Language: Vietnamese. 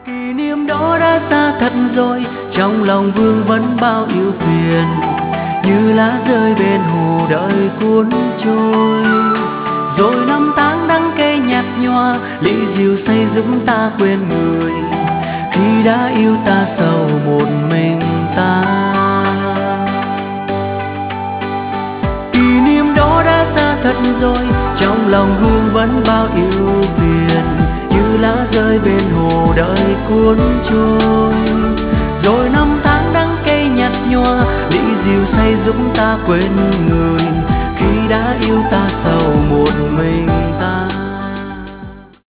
Kỷ niệm đó đã xa thật rồi, trong lòng vương vẫn bao ưu phiền, như lá rơi bên hồ đợi cuốn trôi. Rồi năm tháng đắng cay nhạt nhòa, ly rượu say giúp ta quên người, khi đã yêu ta sầu một mình ta. Kỷ niệm đó đã xa thật rồi, trong lòng vương vẫn bao ưu phiền, như lá rơi bên hồ đợi cuốn trôi. Rồi năm tháng đắng cay nhạt nhòa, ly rượu say giúp ta quên người, khi đã yêu ta sầu một mình